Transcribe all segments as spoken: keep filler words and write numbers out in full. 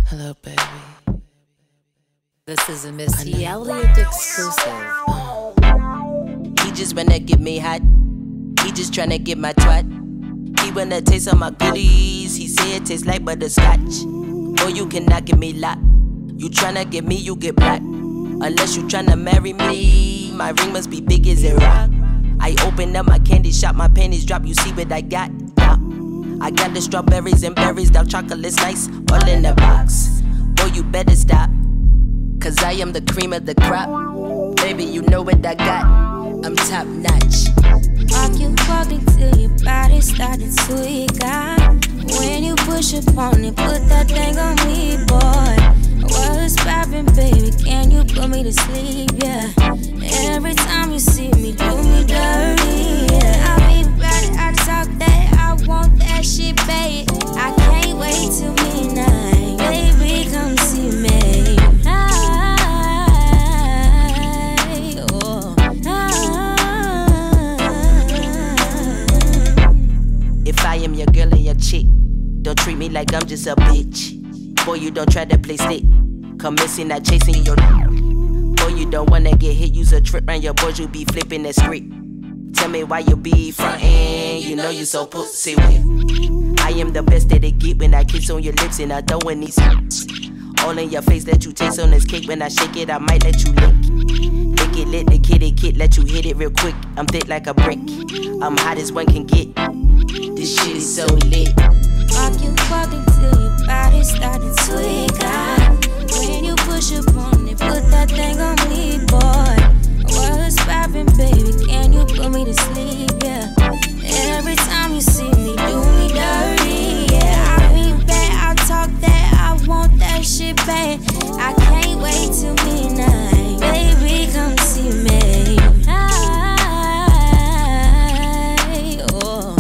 Hello, baby. This is a Missy Elliott exclusive. He just wanna get me hot. He just tryna get my twat. He wanna taste all my goodies. He say it tastes like butterscotch. Boy, you cannot get me locked. You tryna get me, you get black. Unless you tryna marry me, my ring must be big as a rock. I open up my candy shop, my panties drop. You see what I got? Yeah. I got the strawberries and berries, dark chocolate's nice, all in the box. Boy, you better stop, cause I am the cream of the crop. Baby, you know what I got. I'm top notch. Walk you walk until your body started to got. When you push up on it, put that thing on me, boy. What's poppin', baby? Can you put me to sleep? Yeah. Every time you see me, do me dirty. Yeah. I be bad, I talk that, I want that shit, baby. I can't wait till midnight, baby, come see me. Hey, oh, ah. If I am your girl and your chick, don't treat me like I'm just a bitch. Boy, you don't try to play stick. Come missing, not chasing your. Boy, you don't wanna get hit. Use a trip round your boys, you be flipping the script. Tell me why you be frontin'. You know you so pussy with. I am the best that it get when I kiss on your lips and I throw in these all in your face, let you taste on this cake. When I shake it, I might let you lick. Lick it, let the kitty kid, let you hit it real quick. I'm thick like a brick. I'm hot as one can get. This shit is so lit. Walk you walk until your body started to got. When you push up on it, put that thing on me, boy. What's poppin', baby? Can you put me to sleep? Yeah. Every time you see me, do me dirty. Yeah. I be bad, I talk that, I want that shit, babe. I can't wait till midnight, baby, come see me. Hey, oh.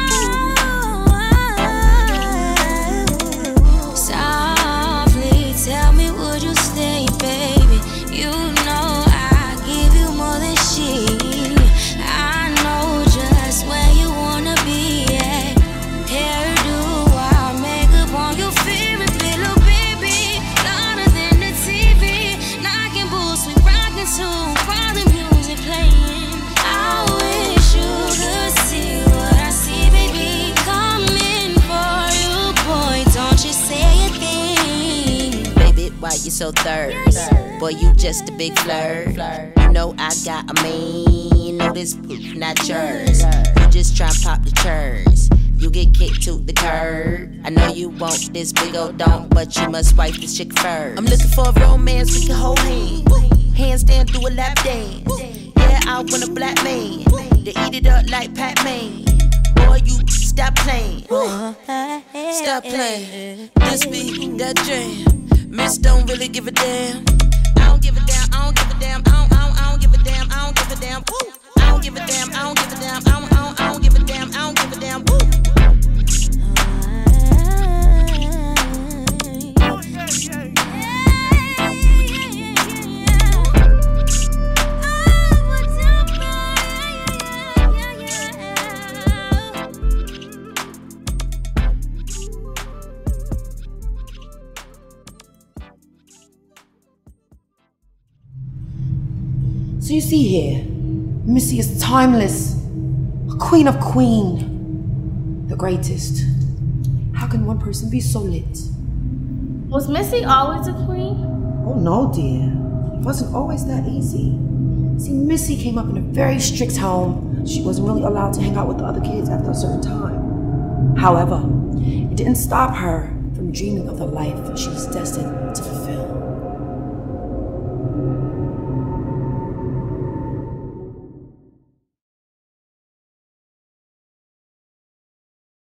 Softly tell me, would you stay, baby? You know I give you more than shit. I know just where you wanna be at. Hairdo, I'll make up on your favorite pillow, baby. Louder than the T V. Knocking boots, we rockin' too. While the music playing, I wish you could see what I see, baby. Coming for you, boy. Don't you say a thing. Baby, why you so thirsty? Boy, you just a big flirt. You know I got a man. You know this poop not yours. You just try and pop the churns. You get kicked to the curb. I know you want this big old don't, but you must wipe this chick first. I'm looking for a romance we can hold hands. Handstand, do a lap dance. Yeah, I want a black man to eat it up like Pac-Man. Boy, you stop playing. Stop playing. This be that jam. Miss don't really give a damn. I don't give a damn. I don't give a damn. I don't, I don't, I don't give a damn. I don't give a damn. Woo. I don't give a damn. I don't give a damn. I don't, I don't, I don't give a damn. I don't give a damn. Woo. So you see here, Missy is timeless, a queen of queen, the greatest. How can one person be so lit? Was Missy always a queen? Oh no, dear. It wasn't always that easy. See, Missy came up in a very strict home. She wasn't really allowed to hang out with the other kids after a certain time. However, it didn't stop her from dreaming of the life she was destined to fulfill.